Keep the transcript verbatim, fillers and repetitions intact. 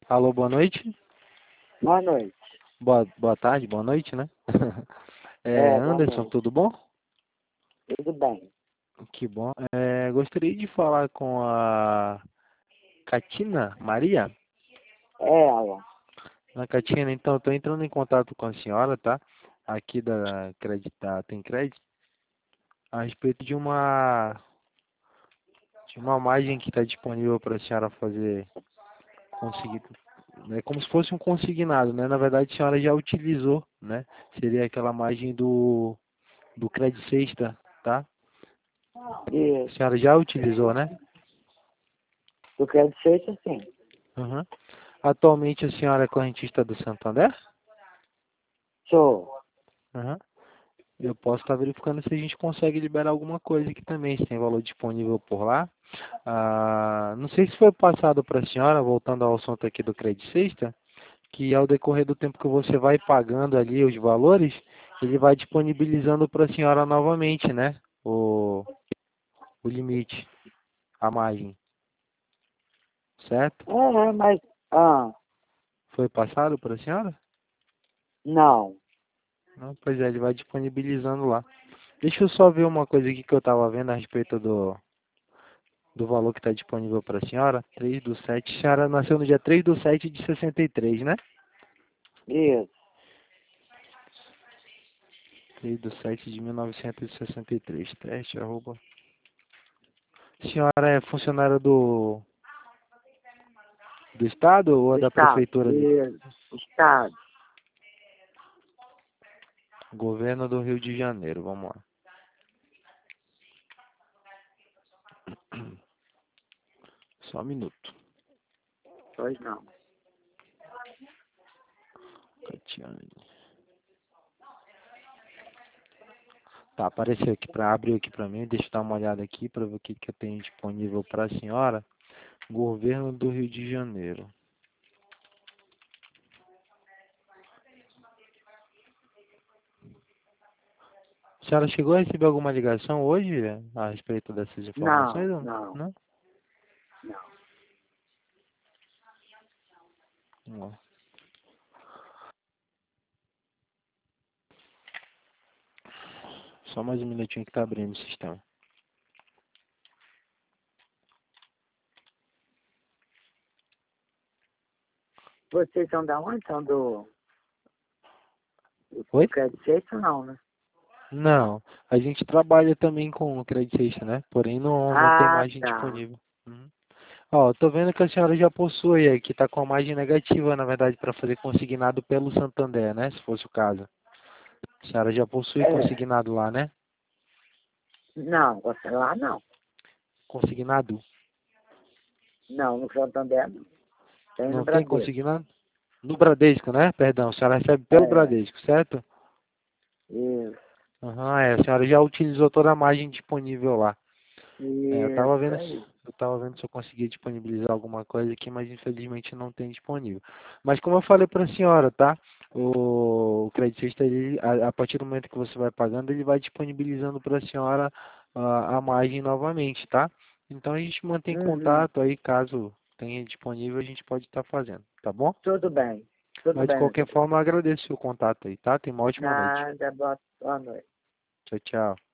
Alô, boa noite. Boa noite. Boa, boa tarde, boa noite, né? É, É, boa Anderson, noite. tudo bom? Tudo bem? Que bom. É, gostaria de falar com a Catina Maria. É ela. Na Catina, então, estou entrando em contato com a senhora, tá? Aqui da Creditar Tem Crédito, a respeito de uma de uma margem que está disponível para a senhora fazer conseguir, é como se fosse um consignado, né? Na verdade, a senhora já utilizou, né? Seria aquela margem do do Credit Sexta, tá? A Isso. senhora já utilizou, né? Do crédito feito, sim. Uhum. Atualmente a senhora é correntista do Santander? Sou. Uhum. Eu posso estar verificando se a gente consegue liberar alguma coisa aqui também, se tem valor disponível por lá. Ah, não sei se foi passado para a senhora, voltando ao assunto aqui do Credit Sexta, que ao decorrer do tempo que você vai pagando ali os valores, ele vai disponibilizando para a senhora novamente, né? O, o limite, a margem, certo? É, mas... Ah, Foi passado para a senhora? não. Não, pois é, ele vai disponibilizando lá. Deixa eu só ver uma coisa aqui que eu estava vendo a respeito do, do valor que está disponível para a senhora. Três do sete. A senhora nasceu no dia três do sete de sessenta e três, né? Isso. Três do sete de mil novecentos e sessenta e três. Teste, arroba. A senhora é funcionária do, do Estado ou é da Estado. Prefeitura ali? Isso. Estado. Governo do Rio de Janeiro, vamos lá. Só um minuto. Pois não. Catiane. Tá, apareceu aqui para abrir aqui para mim. Deixa eu dar uma olhada aqui para ver o que, que eu tenho disponível para a senhora. Governo do Rio de Janeiro. A senhora chegou a receber alguma ligação hoje a respeito dessas informações? Não, Ou não, não? não. Vamos lá. Só mais um minutinho que tá abrindo o sistema. Vocês são da onde? São do, do Oi? crédito feito, não, né? Não. A gente trabalha também com o Credit Sexta, né? Porém não, não tem Ah, margem tá. disponível. Uhum. Ó, tô vendo que a senhora já possui aí, que tá com a margem negativa, na verdade, para fazer consignado pelo Santander, né? Se fosse o caso. A senhora já possui É. consignado lá, né? Não, você lá não. Consignado? Não, no Santander não. Tem no Não tem Bradesco. consignado? No Bradesco, né? Perdão, a senhora recebe pelo É. Bradesco, certo? Isso. Aham, é, a senhora já utilizou toda a margem disponível lá. É, eu tava Isso vendo, se- aí. eu tava vendo se eu conseguia disponibilizar alguma coisa aqui, mas infelizmente não tem disponível. Mas como eu falei para a senhora, tá? O, o creditista, ele, a, a partir do momento que você vai pagando, ele vai disponibilizando para a senhora a, a margem novamente, tá? Então a gente mantém Uhum. contato aí, caso tenha disponível, a gente pode estar fazendo, tá bom? Tudo bem. Tudo Mas de bem, qualquer doutor. forma, eu agradeço o contato aí, tá? Tenha uma ótima noite. Nada, boa, boa noite. Tchau, tchau.